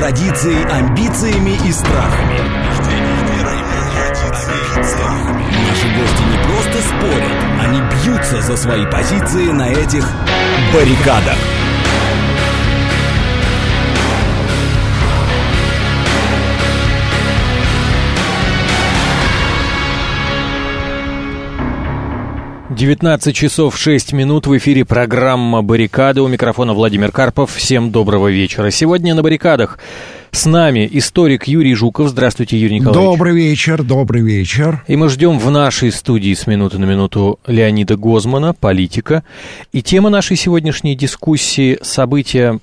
традицией, амбициями и страхами. Наши гости не просто спорят, они бьются за свои позиции на этих баррикадах. «19 часов 6 минут», в эфире программа «Баррикады». У микрофона Владимир Карпов. Всем доброго вечера. Сегодня на «Баррикадах» с нами историк Юрий Жуков. Здравствуйте, Юрий Николаевич. Добрый вечер, добрый вечер. И мы ждем в нашей студии с минуты на минуту Леонида Гозмана, политика. И тема нашей сегодняшней дискуссии, события,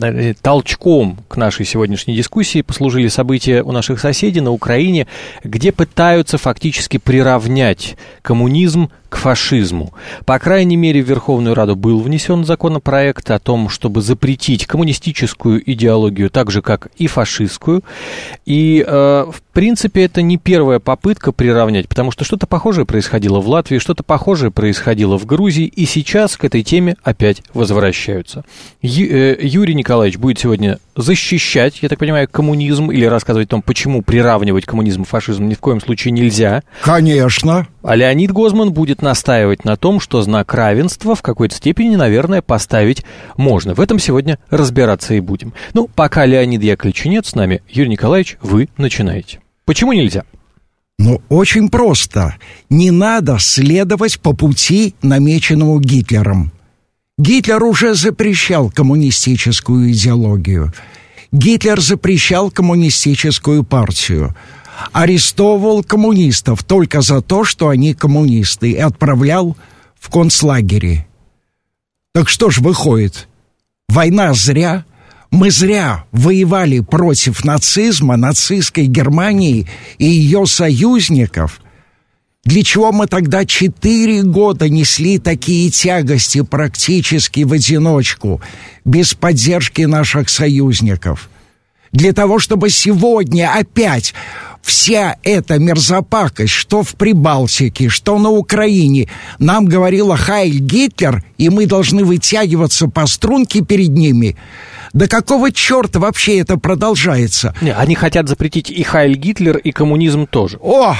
толчком к нашей сегодняшней дискуссии послужили события у наших соседей на Украине, где пытаются фактически приравнять коммунизм к фашизму. По крайней мере, в Верховную Раду был внесен законопроект о том, чтобы запретить коммунистическую идеологию так же, как и фашистскую. И, в принципе, это не первая попытка приравнять, потому что что-то похожее происходило в Латвии, что-то похожее происходило в Грузии, и сейчас к этой теме опять возвращаются. Юрий Николаевич будет сегодня защищать, я так понимаю, коммунизм или рассказывать о том, почему приравнивать коммунизм и фашизм ни в коем случае нельзя. Конечно. А Леонид Гозман будет настаивать на том, что знак равенства в какой-то степени, наверное, поставить можно. В этом сегодня разбираться и будем. Ну, пока Леонид Яковлевич нет с нами, Юрий Николаевич, вы начинаете. Почему нельзя? Ну, очень просто. Не надо следовать по пути, намеченному Гитлером. Гитлер уже запрещал коммунистическую идеологию. Гитлер запрещал коммунистическую партию. Арестовывал коммунистов только за то, что они коммунисты, и отправлял в концлагеря. Так что ж выходит? Война зря? Мы зря воевали против нацизма, нацистской Германии и ее союзников. Для чего мы тогда 4 года несли такие тягости практически в одиночку, без поддержки наших союзников? Для того, чтобы сегодня опять вся эта мерзопакость, что в Прибалтике, что на Украине, нам говорила «Хайль Гитлер», и мы должны вытягиваться по струнке перед ними. Да какого черта вообще это продолжается? Не, они хотят запретить и «Хайль Гитлер», и коммунизм тоже. О!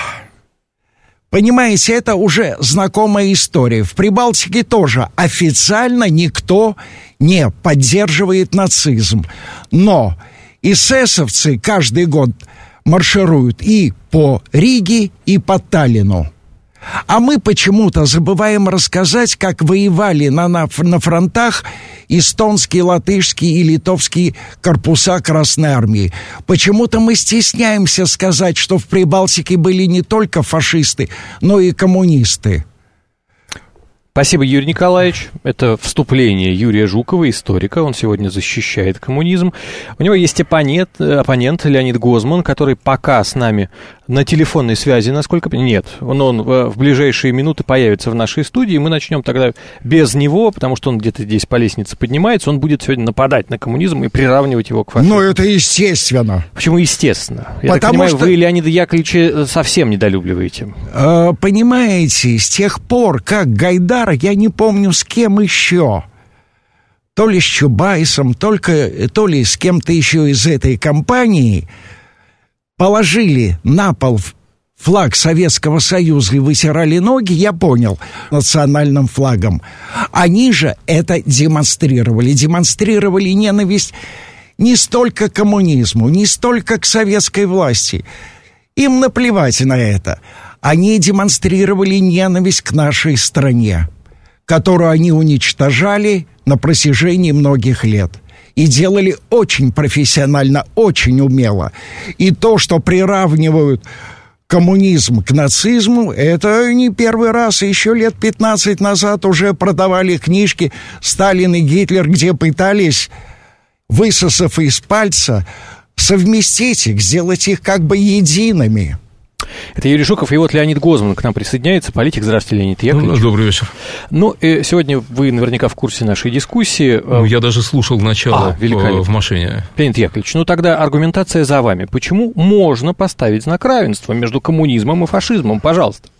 Понимаете, это уже знакомая история. В Прибалтике тоже официально никто не поддерживает нацизм. Но эсэсовцы каждый год маршируют и по Риге, и по Таллину. А мы почему-то забываем рассказать, как воевали на фронтах эстонские, латышские и литовские корпуса Красной Армии. Почему-то мы стесняемся сказать, что в Прибалтике были не только фашисты, но и коммунисты. Спасибо, Юрий Николаевич. Это вступление Юрия Жукова, историка. Он сегодня защищает коммунизм. У него есть оппонент Леонид Гозман, который пока с нами на телефонной связи, насколько... Нет, он в ближайшие минуты появится в нашей студии. Мы начнем тогда без него, потому что он где-то здесь по лестнице поднимается. Он будет сегодня нападать на коммунизм и приравнивать его к фашизму. Ну, это естественно. Почему естественно? Я так понимаю, вы Леонида Яковлевича совсем недолюбливаете. Понимаете, с тех пор, как Гайдар, я не помню, с кем еще, то ли с Чубайсом, то ли с кем-то еще из этой компании, положили на пол флаг Советского Союза и вытирали ноги, я понял, национальным флагом. Они же это демонстрировали ненависть не столько к коммунизму, не столько к советской власти. Им наплевать на это. Они демонстрировали ненависть к нашей стране, которую они уничтожали на протяжении многих лет. И делали очень профессионально, очень умело. И то, что приравнивают коммунизм к нацизму, это не первый раз. Еще лет 15 назад уже продавали книжки «Сталин и Гитлер», где пытались, высосав из пальца, совместить их, сделать их как бы едиными. Это Юрий Жуков, и вот Леонид Гозман к нам присоединяется, политик. Здравствуйте, Леонид Яковлевич. Добрый вечер. Ну, сегодня вы наверняка в курсе нашей дискуссии. Я даже слушал начало в машине. Леонид Яковлевич, ну тогда аргументация за вами. Почему можно поставить знак равенства между коммунизмом и фашизмом? Пожалуйста.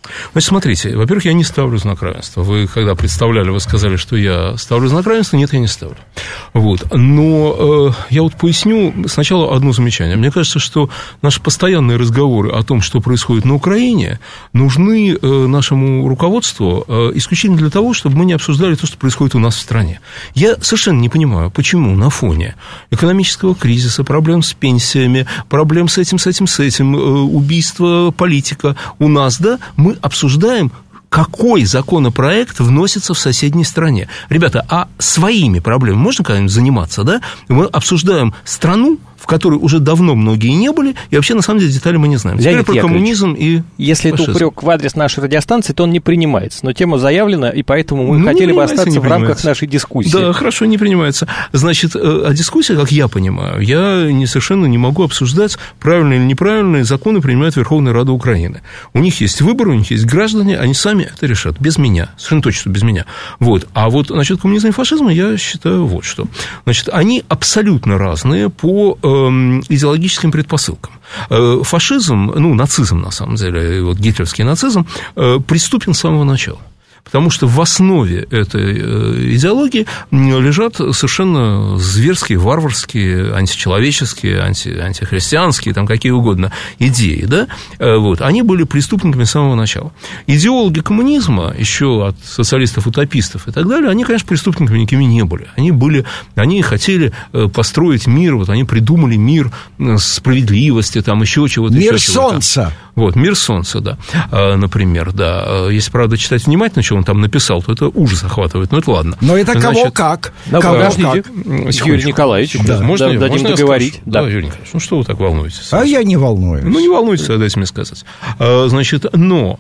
Значит, смотрите, во-первых, я не ставлю знак равенства. Вы, когда представляли, вы сказали, что я ставлю знак равенства. Нет, я не ставлю. Вот. Но я вот поясню сначала одно замечание. Мне кажется, что наши постоянные разговоры о том, что происходит на Украине, нужны нашему руководству исключительно для того, чтобы мы не обсуждали то, что происходит у нас в стране. Я совершенно не понимаю, почему на фоне экономического кризиса, проблем с пенсиями, проблем с этим, убийства политика у нас, да, мы обсуждаем, какой законопроект вносится в соседней стране. Ребята, а своими проблемами можно когда-нибудь заниматься, да? Мы обсуждаем страну, в которой уже давно многие не были, и вообще, на самом деле, детали мы не знаем. Теперь про коммунизм и если фашизм. это упрек в адрес нашей радиостанции, то он не принимается. Но тема заявлена, и поэтому мы хотели бы остаться в рамках нашей дискуссии. Да, хорошо, не принимается. Значит, а дискуссия, как я понимаю, я совершенно не могу обсуждать, правильные или неправильные законы принимает Верховная Рада Украины. У них есть выбор, у них есть граждане, они сами это решат, без меня, совершенно точно без меня. Вот. А вот насчет коммунизма и фашизма я считаю вот что. Значит, они абсолютно разные по идеологическим предпосылкам. Фашизм, нацизм, на самом деле, вот гитлеровский нацизм, преступен с самого начала. Потому что в основе этой идеологии лежат совершенно зверские, варварские, античеловеческие, антихристианские, там какие угодно идеи, да? Вот. Они были преступниками с самого начала. Идеологи коммунизма, еще от социалистов-утопистов и так далее, они, конечно, преступниками никакими не были. Они хотели построить мир, вот они придумали мир справедливости, там еще чего-то. Мир солнца. Вот, мир солнца, да, например, да. Если, правда, читать внимательно, что он там написал, то это ужас охватывает, но это ладно. Но это кого как? Подождите, Юрий Николаевич, можно дадим договорить. Да, Юрий Николаевич, что вы так волнуетесь? А я не волнуюсь. Не волнуйтесь, дайте мне сказать. Значит, но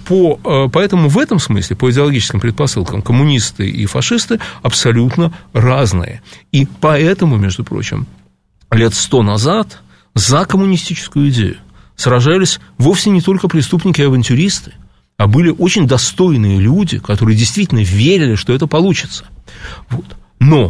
поэтому в этом смысле, по идеологическим предпосылкам, коммунисты и фашисты абсолютно разные. И поэтому, между прочим, лет 100 назад за коммунистическую идею сражались вовсе не только преступники и авантюристы, а были очень достойные люди, которые действительно верили, что это получится. Вот. Но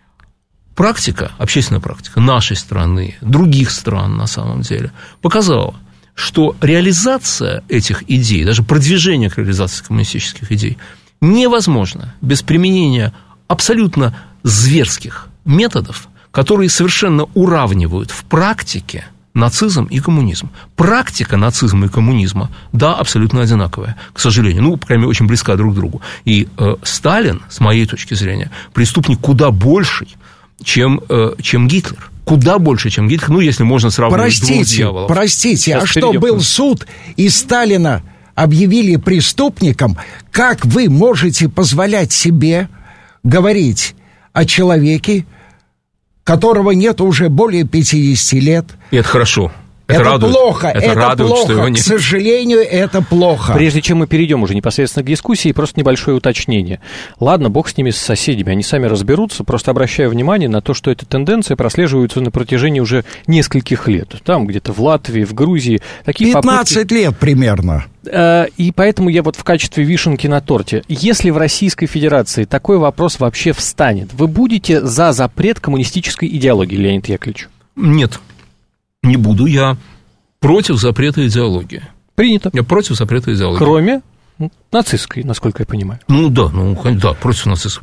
практика, общественная практика нашей страны, других стран на самом деле, показала, что реализация этих идей, даже продвижение к реализации коммунистических идей невозможно без применения абсолютно зверских методов, которые совершенно уравнивают в практике нацизм и коммунизм. Практика нацизма и коммунизма, да, абсолютно одинаковая, к сожалению, по крайней мере, очень близка друг к другу. И Сталин, с моей точки зрения, преступник куда больший, чем Гитлер. Куда больше, чем Гитлер, если можно сравнивать с двух дьяволов. Простите, а что, был суд, и Сталина объявили преступником? Как вы можете позволять себе говорить о человеке, которого нет уже более 50 лет? И это хорошо. Это радует. Плохо, это радует, плохо, что его нет. К сожалению, это плохо. Прежде чем мы перейдем уже непосредственно к дискуссии, просто небольшое уточнение. Ладно, бог с ними, с соседями, они сами разберутся, просто обращаю внимание на то, что эта тенденция прослеживается на протяжении уже нескольких лет. Там где-то в Латвии, в Грузии. Такие 15 попытки... лет примерно. И поэтому я вот в качестве вишенки на торте. Если в Российской Федерации такой вопрос вообще встанет, вы будете за запрет коммунистической идеологии, Леонид Яковлевич? Нет. Не буду, я против запрета идеологии. Принято. Я против запрета идеологии. Кроме нацистской, насколько я понимаю. Да, против нацистской,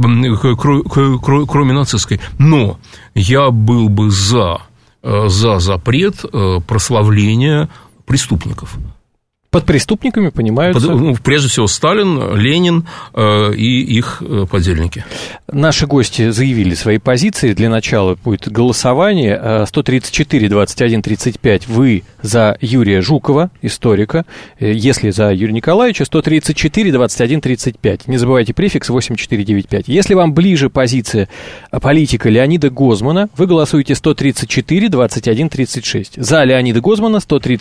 кроме нацистской. Но я был бы за запрет прославления преступников. Под преступниками понимаются... Прежде всего, Сталин, Ленин и их подельники. Наши гости заявили свои позиции. Для начала будет голосование. 134-21-35 вы за Юрия Жукова, историка. Если за Юрия Николаевича, 134-21-35. Не забывайте префикс 8495. Если вам ближе позиция политика Леонида Гозмана, вы голосуете 134-21-36. За Леонида Гозмана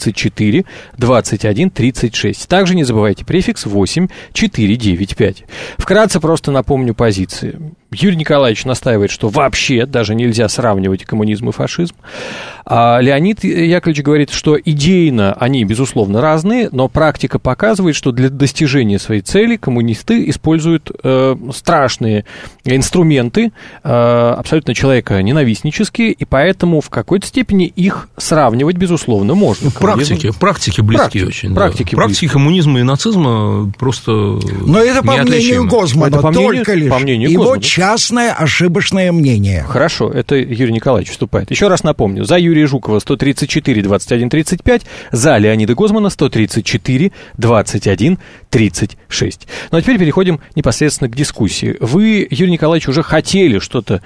134-21-36. Также не забывайте префикс 8495. Вкратце просто напомню позиции. Юрий Николаевич настаивает, что вообще даже нельзя сравнивать коммунизм и фашизм. А Леонид Яковлевич говорит, что идейно они, безусловно, разные, но практика показывает, что для достижения своей цели коммунисты используют страшные инструменты, абсолютно человеконенавистнические, и поэтому в какой-то степени их сравнивать, безусловно, можно. Практики близкие очень. Практики коммунизма и нацизма просто но это по мнению Гозмана, только лишь его частное ошибочное мнение. Хорошо, это Юрий Николаевич вступает. Еще раз напомню, за Юрия Жукова 134 21 35, за Леонида Гозмана 134 21 36. Ну а теперь переходим непосредственно к дискуссии. Вы, Юрий Николаевич, уже хотели что-то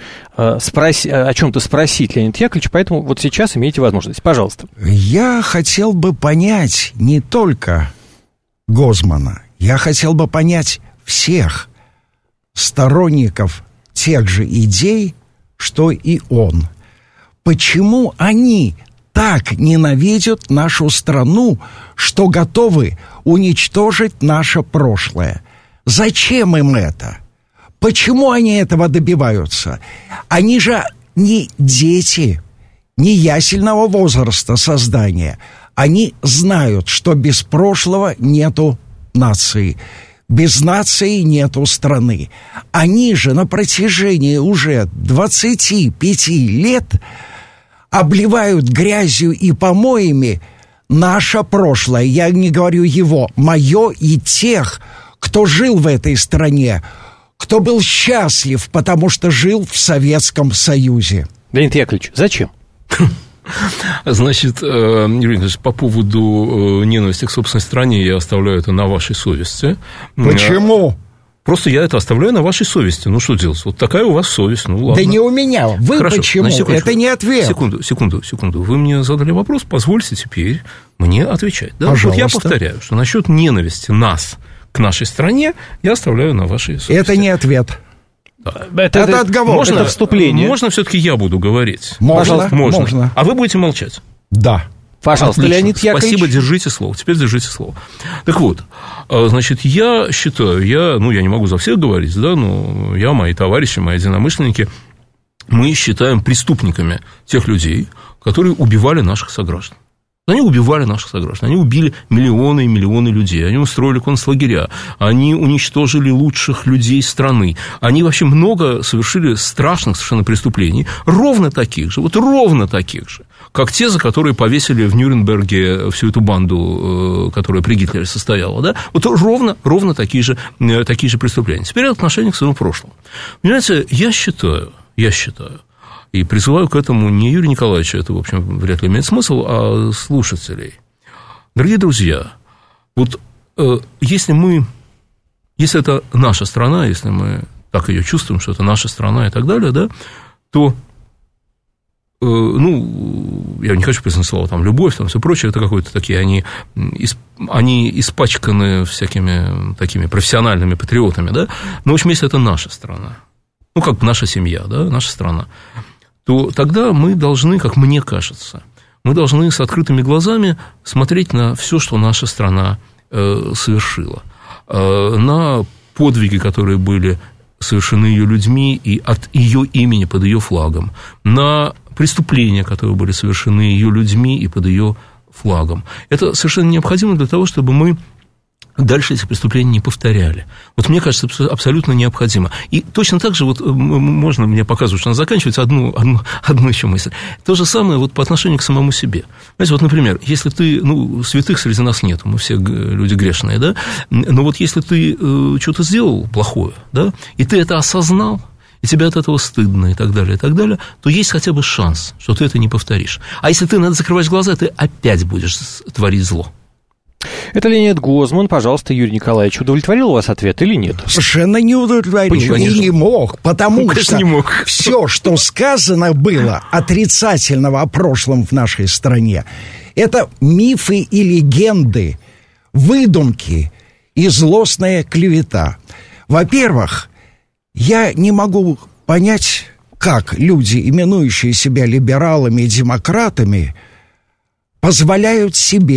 о чем-то спросить Леонида Яковлевича, поэтому вот сейчас имеете возможность. Пожалуйста. Я хотел бы понять не только Гозмана, я хотел бы понять всех сторонников тех же идей, что и он. Почему они так ненавидят нашу страну, что готовы уничтожить наше прошлое? Зачем им это? Почему они этого добиваются? Они же не дети, не ясельного возраста создания. Они знают, что без прошлого нету нации. Без нации нету страны. Они же на протяжении уже 25 лет обливают грязью и помоями наше прошлое. Я не говорю его, мое и тех, кто жил в этой стране, кто был счастлив, потому что жил в Советском Союзе. Леонид Яковлевич, зачем? Значит, Юрий Николаевич, по поводу ненависти к собственной стране я оставляю это на вашей совести. Почему? Просто я это оставляю на вашей совести. Ну, что делать? Вот такая у вас совесть. Ну, ладно. Да не у меня. Вы хорошо, почему? Это не ответ. Секунду. Вы мне задали вопрос, позвольте теперь мне отвечать. Да? Пожалуйста. Вот я повторяю, что насчет ненависти нас к нашей стране я оставляю на вашей совести. Это не ответ. Да. Это отговор, это вступление. Можно все-таки я буду говорить? Можно. А вы будете молчать? Да. Пожалуйста, отлично. Леонид Яковлевич. Спасибо, держите слово. Теперь держите слово. Так вот, значит, я считаю, я не могу за всех говорить, да, но я, мои товарищи, мои единомышленники, мы считаем преступниками тех людей, которые убивали наших сограждан. Они убивали наших сограждан, они убили миллионы и миллионы людей, они устроили концлагеря, они уничтожили лучших людей страны, они вообще много совершили страшных совершенно преступлений, ровно таких же, как те, за которые повесили в Нюрнберге всю эту банду, которая при Гитлере состояла, да, вот ровно такие же преступления. Теперь отношение к своему прошлому. Понимаете, я считаю, и призываю к этому не Юрия Николаевича, это, в общем, вряд ли имеет смысл, а слушателей. Дорогие друзья, вот если это наша страна, если мы так ее чувствуем, что это наша страна и так далее, да, то, я не хочу признать слово, там, любовь, там, все прочее, это какое-то такие, они испачканы всякими такими профессиональными патриотами, да, но, в общем, если это наша страна, как бы наша семья, да, наша страна, то тогда мы должны, как мне кажется, с открытыми глазами смотреть на все, что наша страна совершила, на подвиги, которые были совершены ее людьми и от ее имени под ее флагом, на преступления, которые были совершены ее людьми и под ее флагом. Это совершенно необходимо для того, чтобы мы дальше этих преступлений не повторяли. Вот мне кажется, абсолютно необходимо. И точно так же, вот можно мне показывать, что надо заканчивать одну еще мысль. То же самое вот по отношению к самому себе. Знаете, вот, например, если ты, святых среди нас нет, мы все люди грешные, да, но вот если ты что-то сделал плохое, да, и ты это осознал, и тебе от этого стыдно и так далее, то есть хотя бы шанс, что ты это не повторишь. А если ты закрываешь глаза, ты опять будешь творить зло. Это Леонид Гозман. Пожалуйста, Юрий Николаевич, удовлетворил вас ответ или нет? Совершенно не удовлетворил. Почему? И не мог, потому что все, что сказано было отрицательного о прошлом в нашей стране, это мифы и легенды, выдумки и злостная клевета. Во-первых, я не могу понять, как люди, именующие себя либералами и демократами, позволяют себе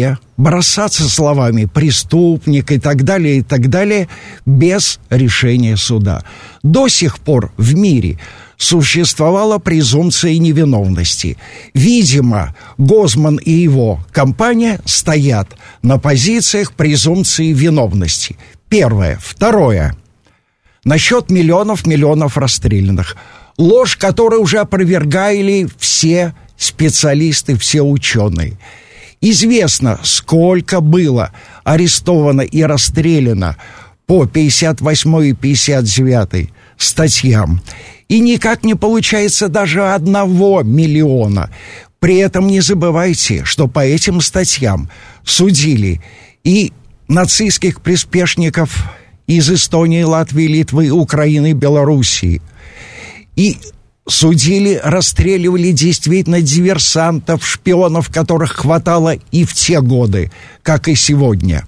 бросаться словами «преступник» и так далее, без решения суда. До сих пор в мире существовала презумпция невиновности. Видимо, Гозман и его компания стоят на позициях презумпции виновности. Первое. Второе. Насчет миллионов расстрелянных. Ложь, которую уже опровергали все специалисты, все ученые. Известно, сколько было арестовано и расстреляно по 58 и 59 статьям. И никак не получается даже 1 миллиона. При этом не забывайте, что по этим статьям судили и нацистских приспешников из Эстонии, Латвии, Литвы, Украины, Белоруссии. И судили, расстреливали действительно диверсантов, шпионов, которых хватало и в те годы, как и сегодня.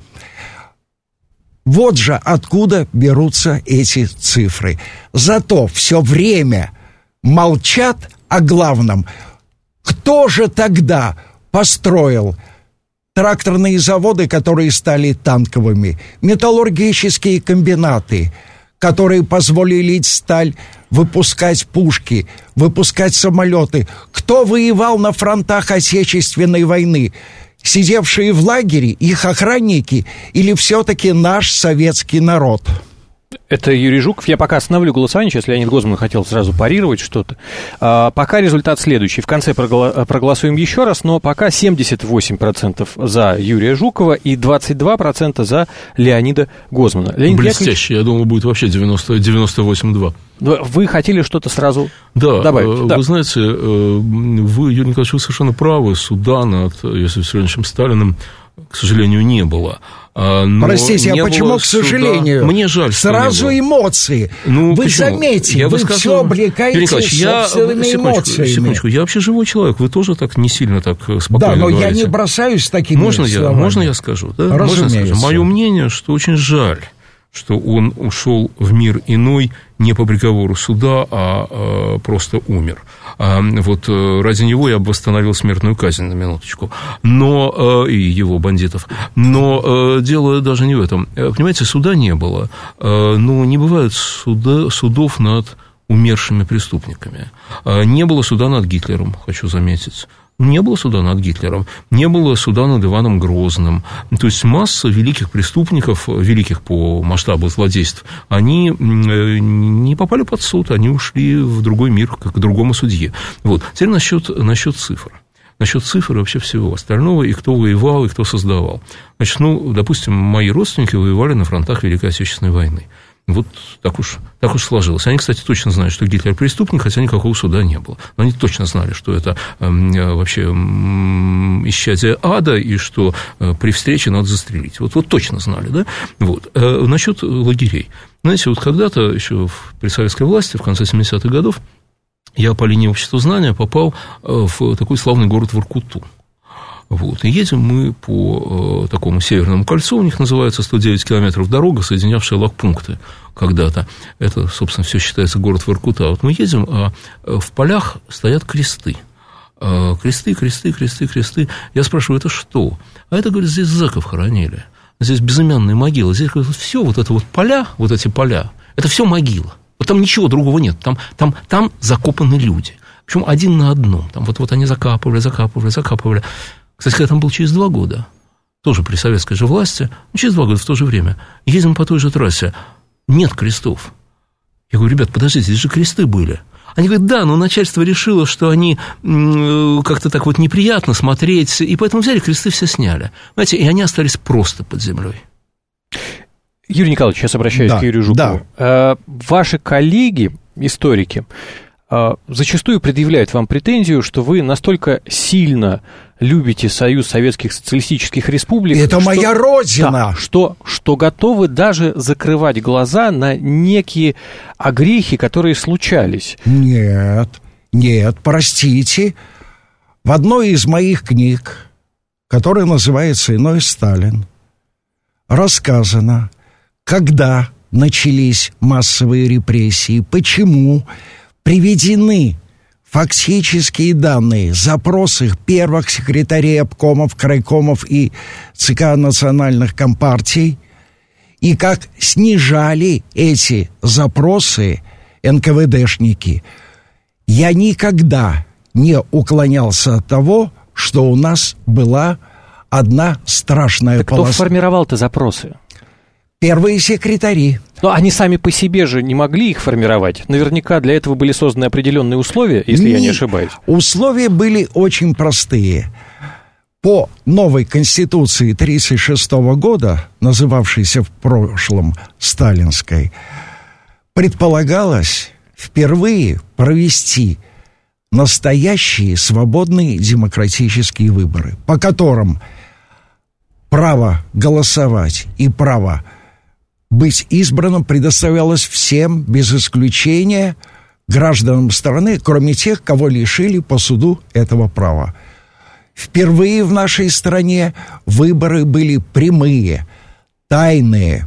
Вот же откуда берутся эти цифры. Зато все время молчат о главном. Кто же тогда построил тракторные заводы, которые стали танковыми, металлургические комбинаты, которые позволили лить сталь, выпускать пушки, выпускать самолеты? Кто воевал на фронтах Отечественной войны? Сидевшие в лагере, их охранники или все-таки наш советский народ? Это Юрий Жуков. Я пока остановлю голосование. Сейчас Леонид Гозман хотел сразу парировать что-то. Пока результат следующий. В конце проголосуем еще раз, но пока 78% за Юрия Жукова и 22% за Леонида Гозмана. Леонид блестяще. Я думал, будет вообще 98-2. Вы хотели что-то сразу добавить? Да, вы знаете, вы, Юрий Николаевич, вы совершенно правы. Суда над Иосифом Виссарионовичем Сталиным, к сожалению, не было. Простите, а почему, к сожалению? Мне жаль, что сразу эмоции. Вы почему? Заметьте, вы все облекаете собственными эмоциями. Секундочку, я вообще живой человек, вы тоже так не сильно так спокойно да, но говорите. Я не бросаюсь такими словами. Можно я скажу? Да? Разумеется. Мое мнение, что очень жаль, что он ушел в мир иной не по приговору суда, а просто умер. Вот ради него я бы восстановил смертную казнь, на минуточку, но и его бандитов. Но дело даже не в этом. Понимаете, суда не было. Ну, не бывает судов над умершими преступниками. Не было суда над Гитлером, хочу заметить. Не было суда над Гитлером, не было суда над Иваном Грозным. То есть масса великих преступников, великих по масштабу злодейств, они не попали под суд, они ушли в другой мир, как к другому судье. Вот. Теперь насчет цифр. Насчет цифр и вообще всего остального, и кто воевал, и кто создавал. Значит, допустим, мои родственники воевали на фронтах Великой Отечественной войны. Вот так уж сложилось. Они, кстати, точно знают, что Гитлер преступник, хотя никакого суда не было. Но они точно знали, что это вообще исчадие ада, и что при встрече надо застрелить. Вот точно знали, да? Вот. Насчет лагерей. Знаете, вот когда-то еще при советской власти, в конце 70-х годов, я по линии общества знания попал в такой славный город Воркуту. Вот. И едем мы по такому северному кольцу, у них называется 109 километров дорога, соединявшая лагпункты когда-то. Это, собственно, все считается город Воркута. Вот мы едем, а в полях стоят кресты. Кресты. Я спрашиваю, это что? А это, говорит, здесь зэков хоронили. Здесь безымянные могилы. Здесь, говорит, все вот это вот поля, вот эти поля, это все могила. Вот там ничего другого нет. Там закопаны люди. Причем один на одном. Там вот они закапывали. Кстати, я там был через 2 года, тоже при советской же власти, через 2 года в то же время, едем по той же трассе, нет крестов. Я говорю, ребят, подождите, здесь же кресты были. Они говорят, да, но начальство решило, что они как-то так вот неприятно смотреть, и поэтому взяли кресты, все сняли. Понимаете, и они остались просто под землей. Юрий Николаевич, сейчас обращаюсь к Юрию Жукову. Да. Ваши коллеги, историки, зачастую предъявляют вам претензию, что вы настолько сильно любите Союз Советских Социалистических Республик. Это моя родина! Да, что готовы даже закрывать глаза на некие огрехи, которые случались. Нет, простите. В одной из моих книг, которая называется «Иной Сталин», рассказано, когда начались массовые репрессии, почему приведены фактические данные, запросы первых секретарей обкомов, крайкомов и ЦК национальных компартий, и как снижали эти запросы НКВДшники. Я никогда не уклонялся от того, что у нас была одна страшная Так полоса. кто формировал-то запросы? Первые секретари. Но они сами по себе же не могли их формировать. Наверняка для этого были созданы определенные условия, если я не ошибаюсь. Условия были очень простые. По новой Конституции 1936 года, называвшейся в прошлом сталинской, предполагалось впервые провести настоящие свободные демократические выборы, по которым право голосовать и право быть избранным предоставлялось всем, без исключения, гражданам страны, кроме тех, кого лишили по суду этого права. Впервые в нашей стране выборы были прямые, тайные,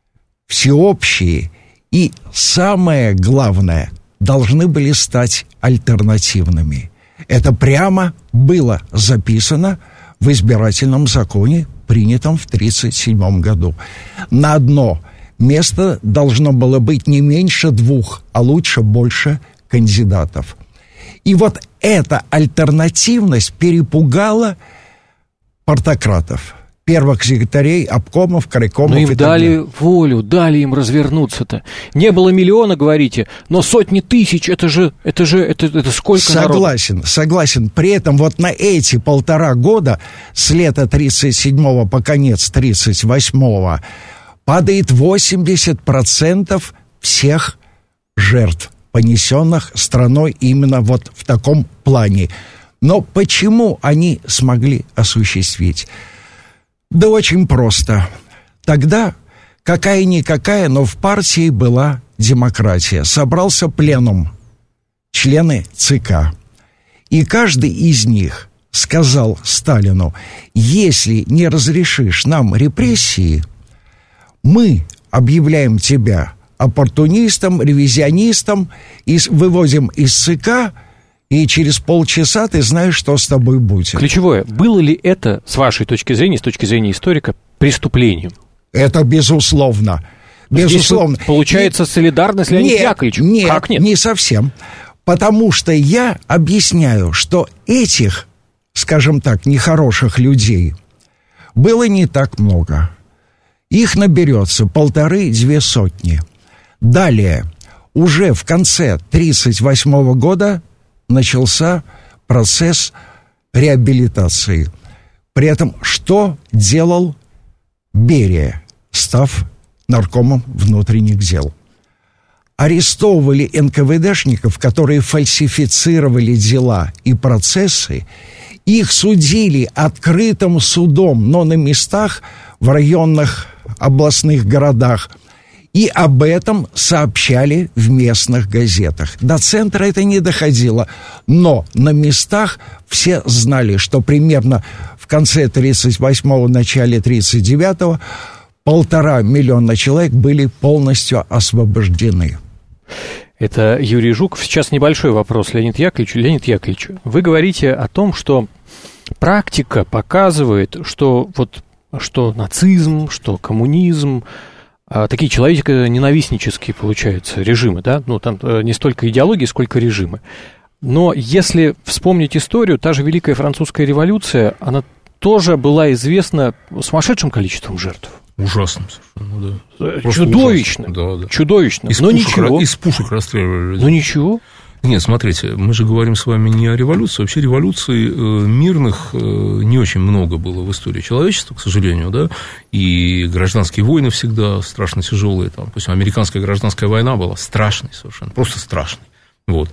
всеобщие и, самое главное, должны были стать альтернативными. Это прямо было записано в избирательном законе, принятом в 1937 году. На одно место должно было быть не меньше 2, а лучше больше кандидатов. И вот эта альтернативность перепугала партократов, первых секретарей обкомов, крайкомов. Но им дали волю, дали им развернуться-то. Не было миллиона, говорите, но сотни тысяч, это сколько народу? Согласен. При этом вот на эти 1,5 года, с лета 1937 по конец 1938, падает 80% всех жертв, понесенных страной именно вот в таком плане. Но почему они смогли осуществить? Да очень просто. Тогда какая-никакая, но в партии была демократия. Собрался пленум, члены ЦК. И каждый из них сказал Сталину: если не разрешишь нам репрессии, мы объявляем тебя оппортунистом, ревизионистом, и выводим из ЦК, и через полчаса ты знаешь, что с тобой будет. Ключевое, было ли это, с вашей точки зрения, с точки зрения историка, преступлением? Это безусловно. Безусловно. Здесь получается солидарность Леонида Яковлевича? Как нет? Не совсем. Потому что я объясняю, что этих, скажем так, нехороших людей было не так много. Их наберется 1,5-2 сотни. Далее, уже в конце 1938 года начался процесс реабилитации. При этом что делал Берия, став наркомом внутренних дел? Арестовывали НКВДшников, которые фальсифицировали дела и процессы. Их судили открытым судом, но на местах, в районных областных городах. И об этом сообщали в местных газетах. До центра это не доходило, но на местах все знали, что примерно в конце 1938-го, начале 1939-го 1,5 миллиона человек были полностью освобождены. Это Юрий Жуков. Сейчас небольшой вопрос Леониду Яковлевичу. Леонид Яковлевич, вы говорите о том, что практика показывает, что нацизм, что коммунизм, такие человеконенавистнические, получаются, режимы, да? Ну, там не столько идеологии, сколько режимы. Но если вспомнить историю, та же Великая Французская революция, она тоже была известна сумасшедшим количеством жертв. Ужасным совершенно, да. Чудовищно. Да. Чудовищно. Из пушек расстреливали людей. Но ничего. Нет, смотрите, мы же говорим с вами не о революции. Вообще революций мирных не очень много было в истории человечества, к сожалению, да, и гражданские войны всегда страшно тяжелые. Там, допустим, американская гражданская война была страшной совершенно, просто страшной. Вот.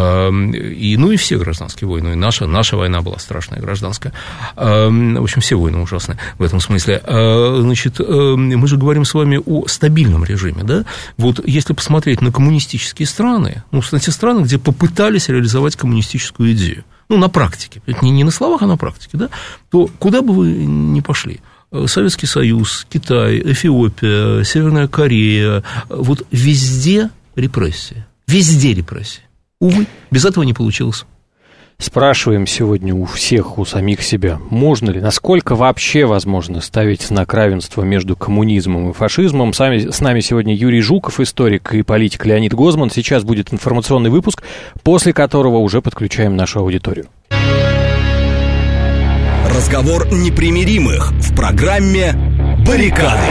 И все гражданские войны, и наша война была страшная, гражданская. В общем, все войны ужасные в этом смысле. Значит, мы же говорим с вами о стабильном режиме, да? Вот если посмотреть на коммунистические страны, на те страны, где попытались реализовать коммунистическую идею, на практике, не на словах, а на практике, да, то куда бы вы ни пошли, Советский Союз, Китай, Эфиопия, Северная Корея, вот везде репрессии. Везде репрессии. Увы, без этого не получилось. Спрашиваем сегодня у всех, у самих себя, можно ли, насколько вообще возможно ставить знак равенства между коммунизмом и фашизмом. С нами сегодня Юрий Жуков, историк и политик Леонид Гозман. Сейчас будет информационный выпуск, после которого уже подключаем нашу аудиторию. Разговор непримиримых в программе «Баррикады».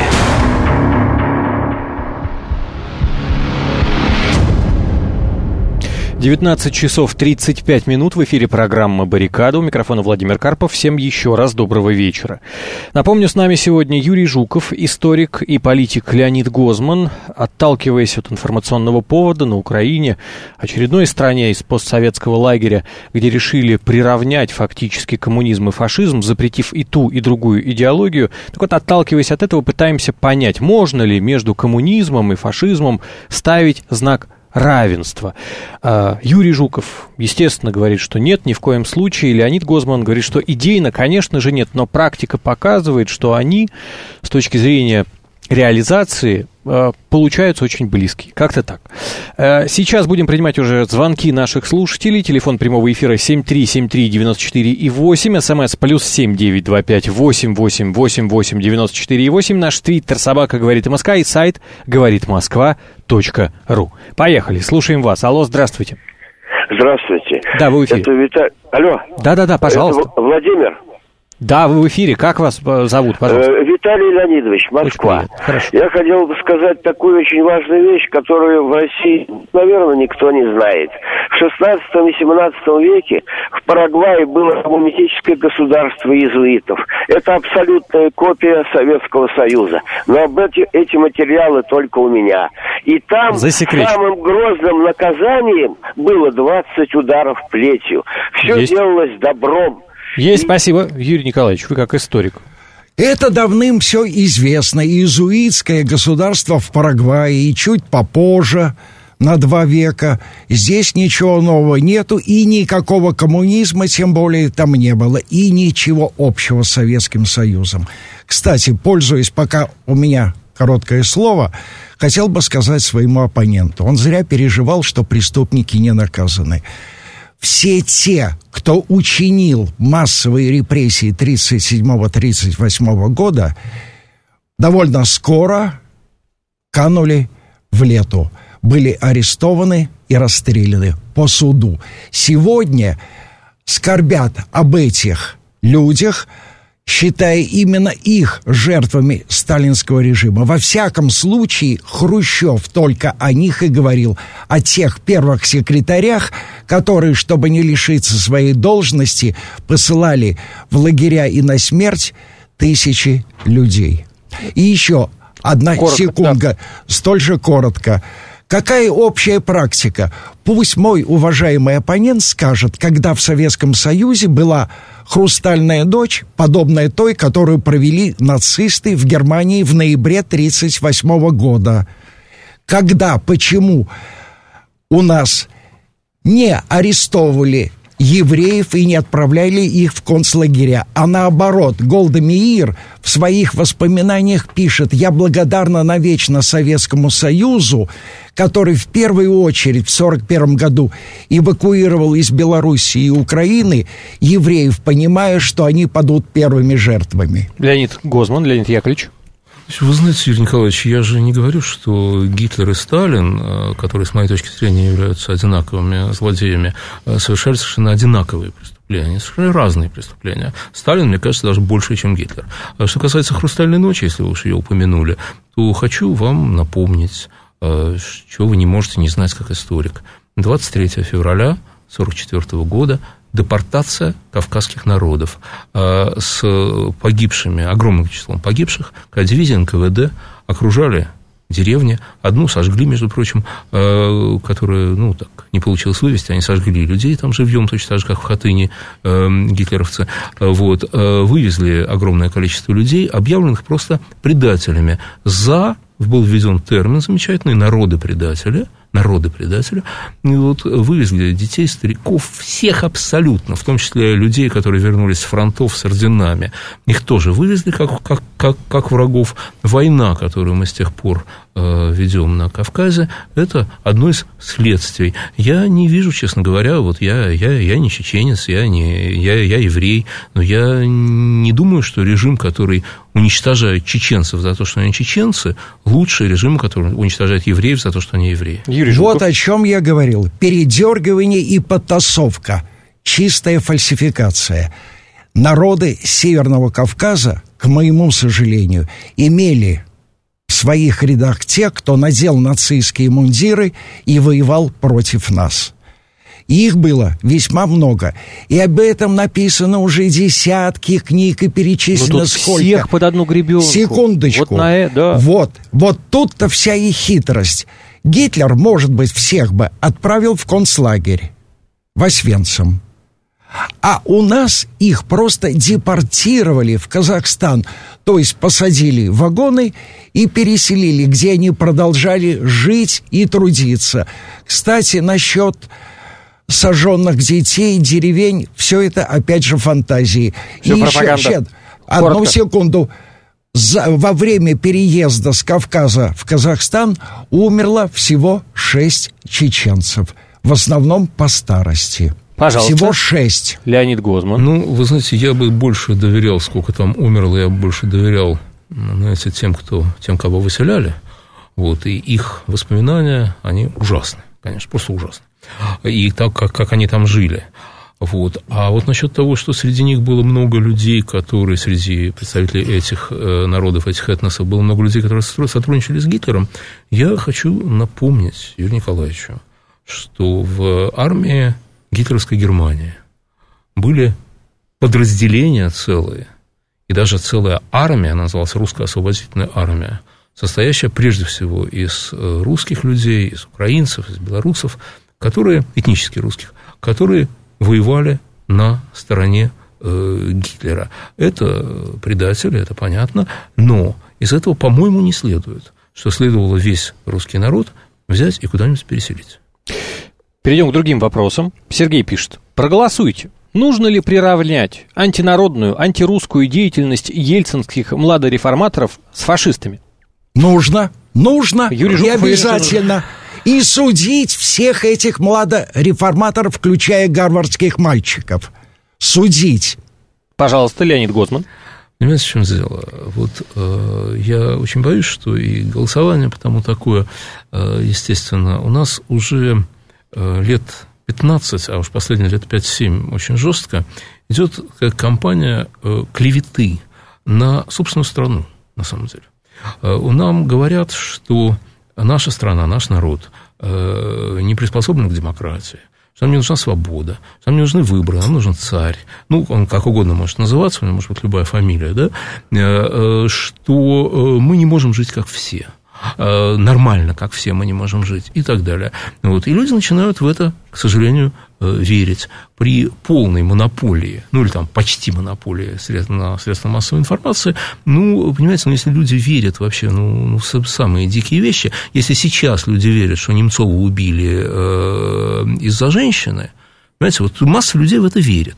19 часов 35 минут, в эфире программа «Баррикада». У микрофона Владимир Карпов. Всем еще раз доброго вечера. Напомню, с нами сегодня Юрий Жуков, историк и политик Леонид Гозман. Отталкиваясь от информационного повода, на Украине, очередной стране из постсоветского лагеря, где решили приравнять фактически коммунизм и фашизм, запретив и ту, и другую идеологию. Так вот, отталкиваясь от этого, пытаемся понять, можно ли между коммунизмом и фашизмом ставить знак равенства. Юрий Жуков, естественно, говорит, что нет, ни в коем случае. Леонид Гозман говорит, что идейно, конечно же, нет, но практика показывает, что они, с точки зрения реализации, получаются очень близкие. Как-то так. Сейчас будем принимать уже звонки наших слушателей. Телефон прямого эфира 7373948, смс +7 925 88 88 94,8. Наш твиттер собака говорит МСК и сайт говоритмосква.ру. Поехали, слушаем вас. Алло, здравствуйте. Здравствуйте. Да, вы в эфире. Это Алло. Да, пожалуйста. Это Владимир. Да, вы в эфире. Как вас зовут, пожалуйста? Виталий Леонидович, Москва. Хорошо. Я хотел бы сказать такую очень важную вещь, которую в России, наверное, никто не знает. В 16 и 17 веке в Парагвае было коммунистическое государство иезуитов. Это абсолютная копия Советского Союза. Но эти материалы только у меня. И там самым грозным наказанием было 20 ударов плетью. Все делалось добром. Есть, спасибо, Юрий Николаевич, вы как историк. Это давным все известно. Иезуитское государство в Парагвае и чуть попозже, на 2 века. Здесь ничего нового нету, и никакого коммунизма, тем более, там не было. И ничего общего с Советским Союзом. Кстати, пользуясь, пока у меня короткое слово, хотел бы сказать своему оппоненту. Он зря переживал, что преступники не наказаны. Все те, кто учинил массовые репрессии 1937-1938 года, довольно скоро канули в лету, были арестованы и расстреляны по суду. Сегодня скорбят об этих людях, считая именно их жертвами сталинского режима. Во всяком случае, Хрущев только о них и говорил, о тех первых секретарях, которые, чтобы не лишиться своей должности, посылали в лагеря и на смерть тысячи людей. И еще одна секунда, столь же коротко. Какая общая практика? Пусть мой уважаемый оппонент скажет, когда в Советском Союзе была хрустальная ночь, подобная той, которую провели нацисты в Германии в ноябре 1938 года. Когда, почему у нас не арестовывали евреев и не отправляли их в концлагеря, а наоборот, Голда Меир в своих воспоминаниях пишет: «Я благодарна навечно Советскому Союзу, который в первую очередь в 1941 году эвакуировал из Белоруссии и Украины евреев, понимая, что они падут первыми жертвами». Леонид Гозман, Леонид Яковлевич. Вы знаете, Юрий Николаевич, я же не говорю, что Гитлер и Сталин, которые, с моей точки зрения, являются одинаковыми злодеями, совершали совершенно одинаковые преступления, совершенно разные преступления. Сталин, мне кажется, даже больше, чем Гитлер. Что касается «Хрустальной ночи», если вы уж ее упомянули, то хочу вам напомнить, чего вы не можете не знать как историк. 23 февраля 1944 года депортация кавказских народов с погибшими, огромным числом погибших, когда дивизия НКВД окружали деревни, одну сожгли, между прочим, которая, не получилось вывести, они сожгли людей там живьем, точно так же, как в Хатыне гитлеровцы, вывезли огромное количество людей, объявленных просто предателями. Был введен термин замечательный «народы-предатели», народы-предателя, и вот вывезли детей, стариков, всех абсолютно, в том числе людей, которые вернулись с фронтов с орденами, их тоже вывезли как врагов. Война, которую мы с тех пор ведем на Кавказе, это одно из следствий. Я не вижу, честно говоря, вот я не чеченец, я еврей, но я не думаю, что режим, который уничтожает чеченцев за то, что они чеченцы, лучше режима, который уничтожает евреев за то, что они евреи. Вот о чем я говорил. Передергивание и подтасовка. Чистая фальсификация. Народы Северного Кавказа, к моему сожалению, имели в своих рядах тех, кто надел нацистские мундиры и воевал против нас. Их было весьма много. И об этом написано уже десятки книг и перечислено сколько. Всех под одну гребенку. Секундочку. Вот тут-то вся и хитрость. Гитлер, может быть, всех бы отправил в концлагерь, в Освенцим. А у нас их просто депортировали в Казахстан, то есть посадили в вагоны и переселили, где они продолжали жить и трудиться. Кстати, насчет сожженных детей, деревень, все это, опять же, фантазии. Все и пропаганда. Одну секунду. Во время переезда с Кавказа в Казахстан умерло всего 6 чеченцев, в основном по старости. Пожалуйста. Всего 6. Леонид Гозман. Ну, вы знаете, я бы больше доверял, сколько там умерло, я бы больше доверял, знаете, тем, кого выселяли. Вот, и их воспоминания, они ужасны, конечно, просто ужасны. И так, как они там жили. Вот. А вот насчет того, что среди них было много людей, которые, среди представителей этих народов, этих этносов, было много людей, которые сотрудничали с Гитлером, я хочу напомнить Юрию Николаевичу, что в армии гитлеровской Германии были подразделения целые, и даже целая армия, она называлась Русская освободительная армия, состоящая прежде всего из русских людей, из украинцев, из белорусов, которые, этнически русских, которые воевали на стороне Гитлера. Это предатели, это понятно, но из этого, по-моему, не следует, что следовало весь русский народ взять и куда-нибудь переселить. Перейдем к другим вопросам. Сергей пишет. Проголосуйте. Нужно ли приравнять антинародную, антирусскую деятельность ельцинских младореформаторов с фашистами? Нужно, Юрий Жуков, и обязательно. И судить всех этих младореформаторов, включая гарвардских мальчиков. Судить. Пожалуйста, Леонид Гозман. Понимаете, в чем дело? Вот я очень боюсь, что и голосование потому такое, естественно, у нас уже лет 15, а уж последние лет 5-7 очень жестко, идет кампания клеветы на собственную страну, на самом деле. Нам говорят, что наша страна, наш народ не приспособлен к демократии, что нам не нужна свобода, что нам не нужны выборы, нам нужен царь, ну, он как угодно может называться, у него может быть любая фамилия, да, что мы не можем жить как все, нормально, как все мы не можем жить, и так далее. Вот. И люди начинают в это, к сожалению, верить при полной монополии, ну, или там почти монополии на средства массовой информации. Ну, понимаете, если люди верят вообще в самые дикие вещи, если сейчас люди верят, что Немцова убили из-за женщины, понимаете, вот масса людей в это верит.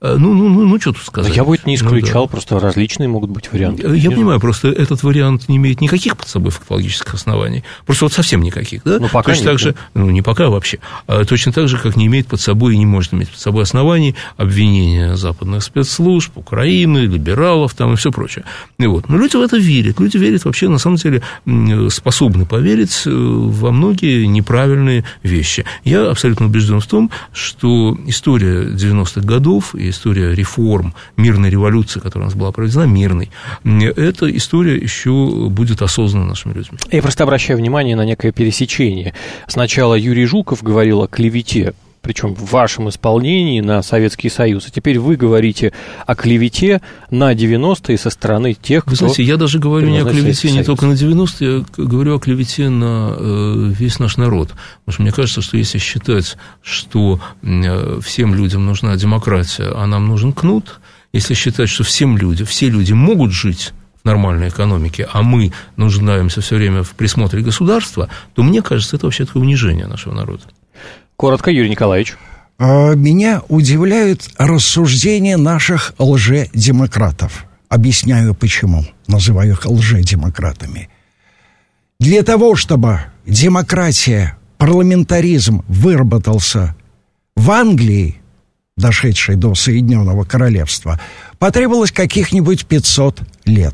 Ну, что тут сказать? Я бы это не исключал, просто различные могут быть варианты. Я понимаю, просто этот вариант не имеет никаких под собой фактологических оснований, просто вот совсем никаких, да? Ну, пока точно так же, не пока вообще, точно так же, как не имеет под собой и не может иметь под собой оснований обвинения западных спецслужб, Украины, либералов там и все прочее. И вот. Но люди в это верят, люди верят вообще, на самом деле, способны поверить во многие неправильные вещи. Я абсолютно убежден в том, что история 90-х годов и история реформ, мирной революции, которая у нас была проведена, мирной, эта история еще будет осознана нашими людьми. Я просто обращаю внимание на некое пересечение. Сначала Юрий Жуков говорил о клевете, причем в вашем исполнении на Советский Союз, а теперь вы говорите о клевете на 90-е со стороны тех, кто... Вы знаете, я даже говорю не о клевете не только на 90-е, я говорю о клевете на весь наш народ. Потому что мне кажется, что если считать, что всем людям нужна демократия, а нам нужен кнут, если считать, что все люди могут жить в нормальной экономике, а мы нуждаемся все время в присмотре государства, то, мне кажется, это вообще такое унижение нашего народа. Коротко, Юрий Николаевич. Меня удивляют рассуждения наших лжедемократов. Объясняю, почему называю их лжедемократами. Для того, чтобы демократия, парламентаризм выработался в Англии, дошедшей до Соединенного Королевства, потребовалось каких-нибудь 500 лет.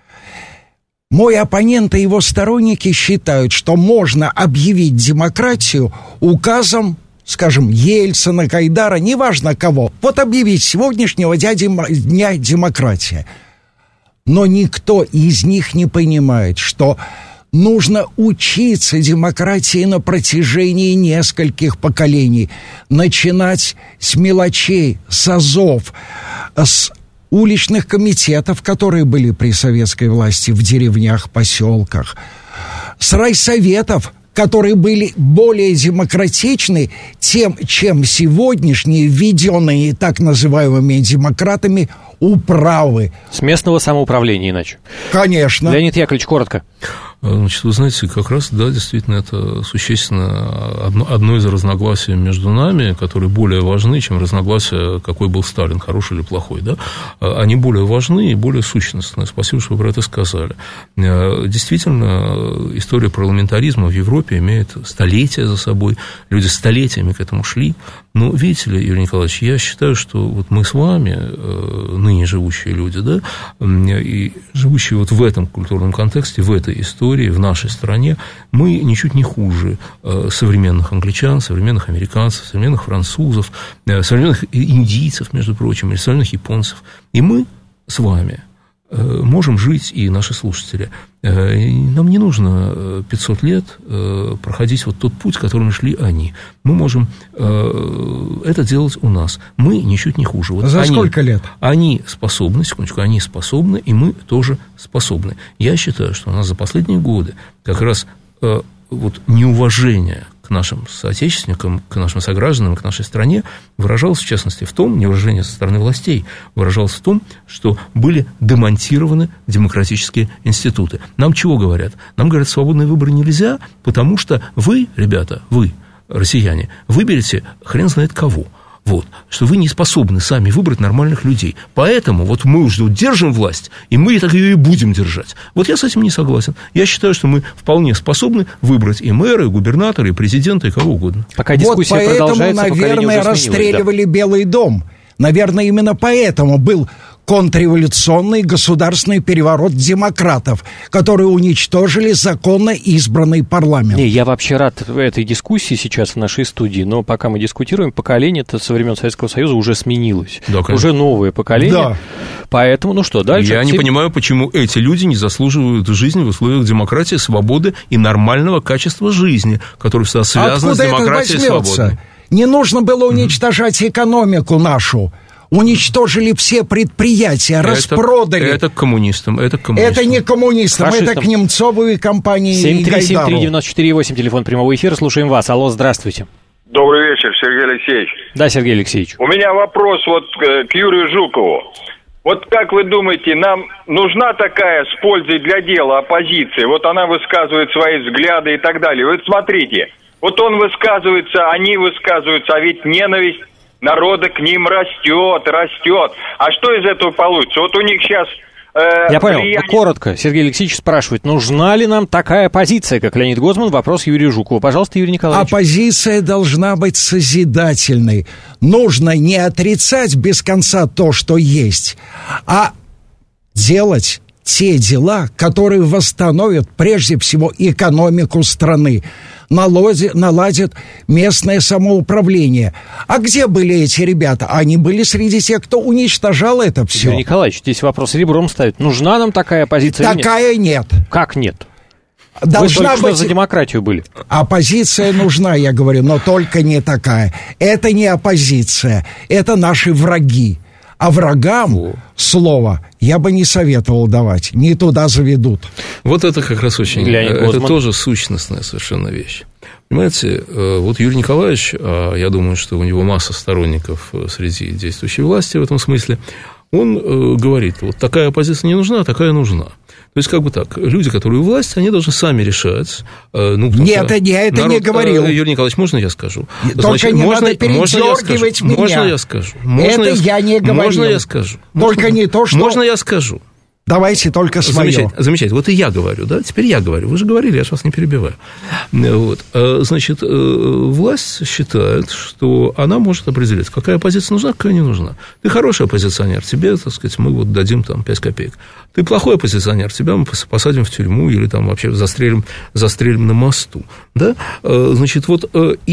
Мой оппонент и его сторонники считают, что можно объявить демократию указом, скажем, Ельцина, Гайдара, неважно кого, вот объявить с сегодняшнего дня демократия. Но никто из них не понимает, что нужно учиться демократии на протяжении нескольких поколений, начинать с мелочей, с азов, с уличных комитетов, которые были при советской власти в деревнях, поселках, с райсоветов, которые были более демократичны, чем сегодняшние, введенные так называемыми демократами, управы. С местного самоуправления иначе. Конечно. Леонид Яковлевич, коротко. Значит, вы знаете, как раз, да, действительно, это существенно одно из разногласий между нами, которые более важны, чем разногласия, какой был Сталин, хороший или плохой, да, они более важны и более сущностные. Спасибо, что вы про это сказали. Действительно, история парламентаризма в Европе имеет столетия за собой, люди столетиями к этому шли. Но, видите ли, Юрий Николаевич, я считаю, что вот мы с вами, ныне живущие люди, да, и живущие вот в этом культурном контексте, в этой истории, в нашей стране, мы ничуть не хуже современных англичан, современных американцев, современных французов, современных индийцев, между прочим, или современных японцев. И мы с вами можем жить, и наши слушатели. Нам не нужно 500 лет проходить вот тот путь, которым шли они. Мы можем это делать у нас. Мы ничуть не хуже. Вот за сколько лет? Они способны, секундочку, они способны, и мы тоже способны. Я считаю, что у нас за последние годы как раз вот неуважение к нашим соотечественникам, к нашим согражданам, к нашей стране выражалось, в частности, в том, неуважение со стороны властей, выражалось в том, что были демонтированы демократические институты. Нам чего говорят? Нам говорят, свободные выборы нельзя, потому что вы, ребята, вы, россияне, выберете хрен знает кого. Вот, что вы не способны сами выбрать нормальных людей. Поэтому вот мы уже держим власть, и мы так ее и будем держать. Вот я с этим не согласен. Я считаю, что мы вполне способны выбрать и мэра, и губернатора, и президента, и кого угодно. Пока дискуссия вот продолжается, поэтому, наверное, расстреливали Белый дом. Наверное, именно поэтому был контрреволюционный государственный переворот демократов, которые уничтожили законно избранный парламент. Не, я вообще рад этой дискуссии сейчас в нашей студии, но пока мы дискутируем, поколение-то со времен Советского Союза уже сменилось. Да, уже новое поколение. Да. Поэтому, ну что, дальше... Я не понимаю, почему эти люди не заслуживают жизни в условиях демократии, свободы и нормального качества жизни, которое всегда связано с демократией и свободой. Не нужно было уничтожать экономику нашу. Уничтожили все предприятия, распродали. Это к коммунистам, это не коммунистам, это к Немцову и компании Гайдару. 7373948, телефон прямого эфира, слушаем вас. Алло, здравствуйте. Добрый вечер, Сергей Алексеевич. Да, Сергей Алексеевич. У меня вопрос вот к Юрию Жукову. Вот как вы думаете, нам нужна такая с пользой для дела оппозиция? Вот она высказывает свои взгляды и так далее. Вот смотрите, вот он высказывается, они высказываются, а ведь ненависть народа к ним растет. А что из этого получится? Вот у них сейчас... Я понял. Коротко. Сергей Алексеевич спрашивает, нужна ли нам такая позиция, как Леонид Гозман? Вопрос Юрию Жукову. Пожалуйста, Юрий Николаевич. Оппозиция должна быть созидательной. Нужно не отрицать без конца то, что есть, а делать те дела, которые восстановят прежде всего экономику страны, наладят местное самоуправление. А где были эти ребята? Они были среди тех, кто уничтожал это все. Юрий Николаевич, здесь вопрос ребром ставит. Нужна нам такая позиция? Такая нет. Как нет? Должна Вы только что за демократию были. Оппозиция нужна, я говорю, но только не такая. Это не оппозиция, это наши враги. А врагам слово я бы не советовал давать, не туда заведут. Вот это как раз очень, это тоже сущностная совершенно вещь. Понимаете, вот Юрий Николаевич, я думаю, что у него масса сторонников среди действующей власти в этом смысле, он говорит, вот такая оппозиция не нужна, а такая нужна. То есть, как бы так, люди, которые у власти, они должны сами решать. Нет, я это не говорил. Юрий Николаевич, можно я скажу? Только не надо передергивать меня. Можно я скажу? Я не говорил. Можно я скажу? Только не то, что... Можно я скажу? Давайте только свое. Замечательно. Вот и я говорю, да? Теперь я говорю. Вы же говорили, я же вас не перебиваю. Вот. Значит, власть считает, что она может определить, какая оппозиция нужна, какая не нужна. Ты хороший оппозиционер, тебе, так сказать, мы вот дадим там 5 копеек. Ты плохой оппозиционер, тебя мы посадим в тюрьму или там вообще застрелим на мосту. Да? Значит, вот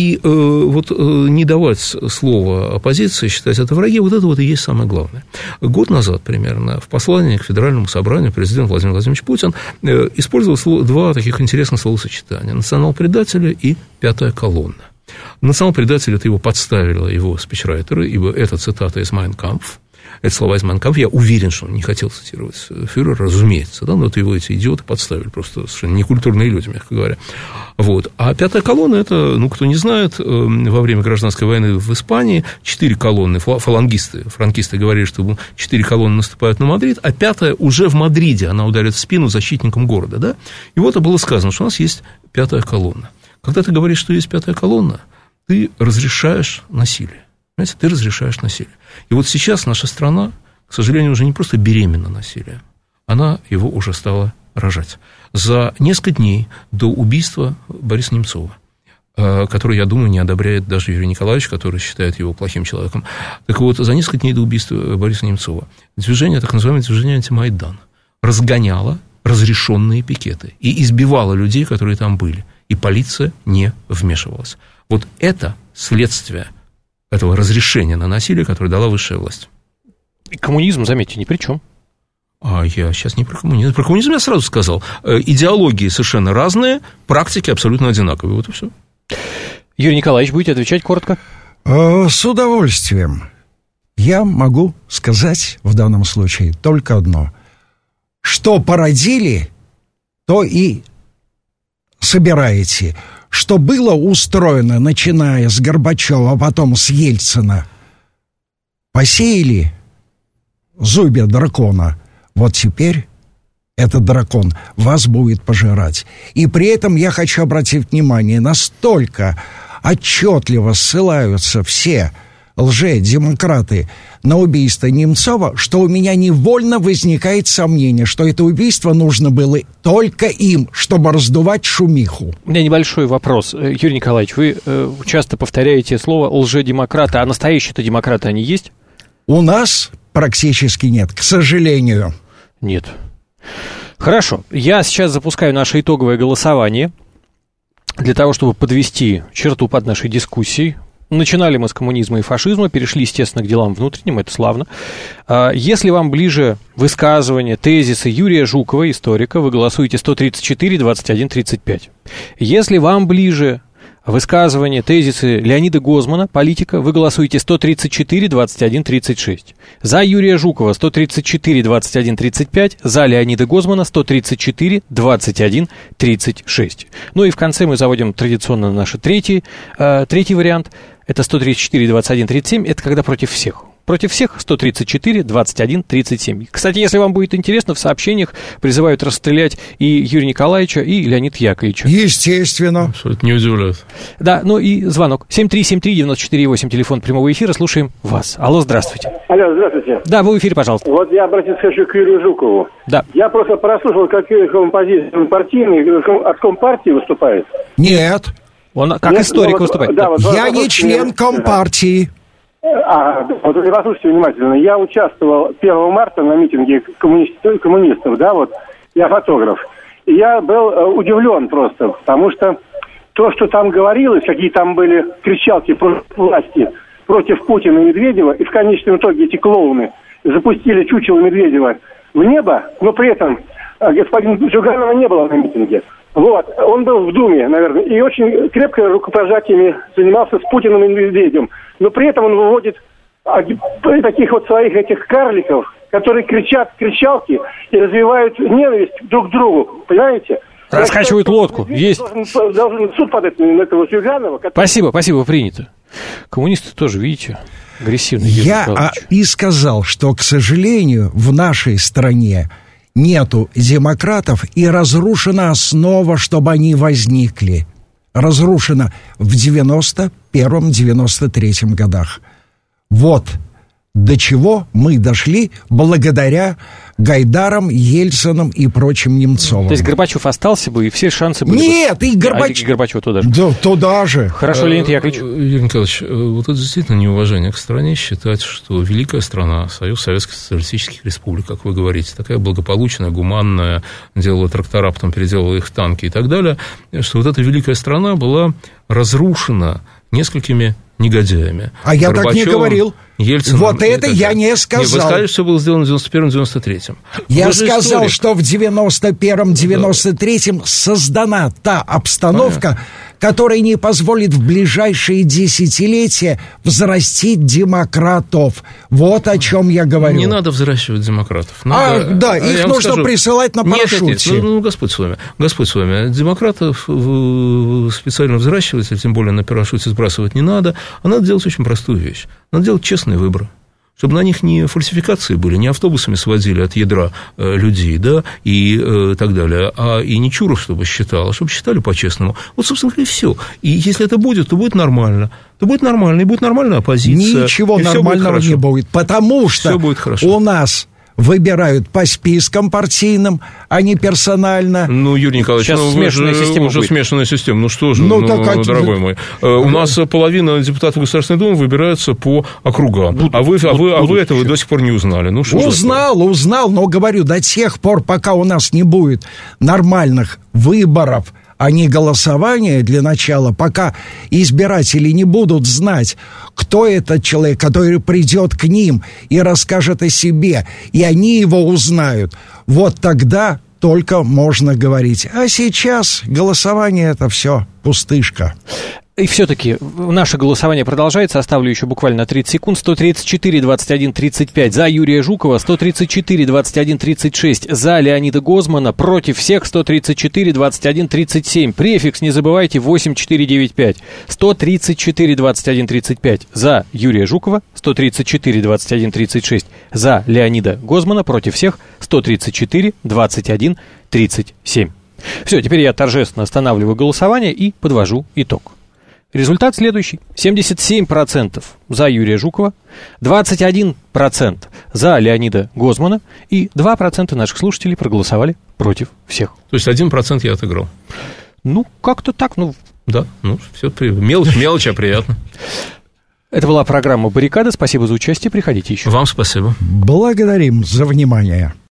не давать слова оппозиции, считать это враги, вот это вот и есть самое главное. Год назад примерно в послании к Федеральному собранию президент Владимир Владимирович Путин использовал два таких интересных словосочетания: национал-предатели и пятая колонна. Национал-предатели — это его подставили его спичрайтеры, ибо это цитата из «Майн кампф». Это слова из «Майн кампф». Я уверен, что он не хотел цитировать фюрера, разумеется, да, но это его эти идиоты подставили, просто совершенно некультурные люди, мягко говоря. Вот. А пятая колонна — это, кто не знает, во время гражданской войны в Испании 4 колонны, франкисты говорили, что 4 колонны наступают на Мадрид, а пятая уже в Мадриде, она ударит в спину защитникам города, да. И вот было сказано, что у нас есть пятая колонна. Когда ты говоришь, что есть пятая колонна, ты разрешаешь насилие. Понимаете, ты разрешаешь насилие. И вот сейчас наша страна, к сожалению, уже не просто беременна насилием, она его уже стала рожать. За несколько дней до убийства Бориса Немцова, который, я думаю, не одобряет даже Юрий Николаевич, который считает его плохим человеком. Так вот, за несколько дней до убийства Бориса Немцова движение, так называемое движение «Антимайдан», разгоняло разрешенные пикеты и избивало людей, которые там были. И полиция не вмешивалась. Вот это следствие этого разрешения на насилие, которое дала высшая власть. И коммунизм, заметьте, ни при чем. А я сейчас не про коммунизм. Про коммунизм я сразу сказал. Идеологии совершенно разные, практики абсолютно одинаковые. Вот и все. Юрий Николаевич, будете отвечать коротко? С удовольствием. Я могу сказать в данном случае только одно. Что породили, то и собираете. Что было устроено, начиная с Горбачева, а потом с Ельцина, посеяли зубья дракона. Вот теперь этот дракон вас будет пожирать. И при этом я хочу обратить внимание, настолько отчетливо ссылаются все лже-демократы на убийство Немцова, что у меня невольно возникает сомнение, что это убийство нужно было только им, чтобы раздувать шумиху. У меня небольшой вопрос. Юрий Николаевич, вы часто повторяете слово лже-демократы, а настоящие-то демократы они есть? У нас практически нет, к сожалению. Нет. Хорошо. Я сейчас запускаю наше итоговое голосование для того, чтобы подвести черту под нашей дискуссией. Начинали мы с коммунизма и фашизма, перешли, естественно, к делам внутренним, это славно. Если вам ближе высказывания, тезисы Юрия Жукова, историка, вы голосуете 134, 21, 35. Если вам ближе высказывания, тезисы Леонида Гозмана, политика, вы голосуете 134, 21, 36. За Юрия Жукова 134, 21, 35. За Леонида Гозмана 134, 21, 36. Ну и в конце мы заводим традиционно наш третий вариант. Это 134, 21, 37. Это когда против всех. Против всех 134, 21, 37. Кстати, если вам будет интересно, в сообщениях призывают расстрелять и Юрия Николаевича, и Леонида Яковлевича. Естественно. Это не удивляет. Да, ну и звонок. 7373948, телефон прямого эфира. Слушаем вас. Алло, здравствуйте. Алло, здравствуйте. Да, вы в эфире, пожалуйста. Вот я обратиться хочу к Юрию Жукову. Да. Я просто прослушал, какие композиции партийные, от Компартии выступает. Нет. Он как историк выступает. Да, вот, я не член Компартии. Вот послушайте внимательно. Я участвовал 1 марта на митинге коммунистов, да, вот, я фотограф. И я был удивлен просто, потому что то, что там говорилось, какие там были кричалки против власти, против Путина и Медведева, и в конечном итоге эти клоуны запустили чучело Медведева в небо, но при этом господин Зюганова не было на митинге. Вот, он был в Думе, наверное, и очень крепко рукопожатиями занимался с Путиным и Медведевым. Но при этом он выводит таких вот своих этих карликов, которые кричат кричалки и развивают ненависть друг к другу, понимаете? Раскачивают лодку, есть. Должен суд подать на этого Зюганова. Спасибо, принято. Коммунисты тоже, видите, агрессивные. Я и сказал, что, к сожалению, в нашей стране нету демократов, и разрушена основа, чтобы они возникли. Разрушена в 91-93 годах. Вот до чего мы дошли благодаря Гайдарам, Ельцинам и прочим Немцовым. То есть Горбачев остался бы, и все шансы были... Нет, и Горбачев... Горбачев туда же. Да, туда же. Хорошо, Леонид Яковлевич. Юрий Николаевич, вот это действительно неуважение к стране, считать, что великая страна, Союз Советских Социалистических Республик, как вы говорите, такая благополучная, гуманная, делала трактора, потом переделала их в танки и так далее, что вот эта великая страна была разрушена несколькими негодяями. А я так не говорил. Ельцином, вот это я не сказал. Вы сказали, что было сделано в 91-93. Я сказал, что в 91-93 создана та обстановка, которая не позволит в ближайшие десятилетия взрастить демократов. Вот о чем я говорю. Не надо взращивать демократов. Да, их нужно присылать на парашюте. Нет, Господь с вами. Господь с вами. Демократов специально взращивать, а тем более на парашюте сбрасывать не надо. А надо делать очень простую вещь. Надо делать честный выбор. Чтобы на них не фальсификации были, не автобусами сводили от ядра людей, да, и так далее, и не Чуров, чтобы считал, а чтобы считали по-честному. Вот, собственно говоря, и все. И если это будет, то будет нормально. То будет нормально, и будет нормальная оппозиция. Ничего нормального не будет, потому что у нас выбирают по спискам партийным, а не персонально. Ну, Юрий Николаевич, смешанная система уже смешанная система. Ну, что же, дорогой мой. У нас половина депутатов Государственной Думы выбираются по округам. А вы этого до сих пор не узнали. Ну, что узнал, но говорю, до тех пор, пока у нас не будет нормальных выборов, а не голосования для начала, пока избиратели не будут знать, кто этот человек, который придет к ним и расскажет о себе, и они его узнают, вот тогда только можно говорить. А сейчас голосование — это все пустышка. И все-таки наше голосование продолжается. Оставлю еще буквально 30 секунд. 134, 21, 35 за Юрия Жукова, 134, 21, 36 за Леонида Гозмана, против всех 134, 21, 37. Префикс, не забывайте, 8495. 134, 21, 35 за Юрия Жукова, 134, 21, 36 за Леонида Гозмана, против всех 134, 21, 37. Все, теперь я торжественно останавливаю голосование и подвожу итог. Результат следующий. 77% за Юрия Жукова, 21% за Леонида Гозмана и 2% наших слушателей проголосовали против всех. То есть 1% я отыграл? Ну, как-то так, Да, все, мелочь, а приятно. Это была программа «Баррикады». Спасибо за участие, приходите еще. Вам спасибо. Благодарим за внимание.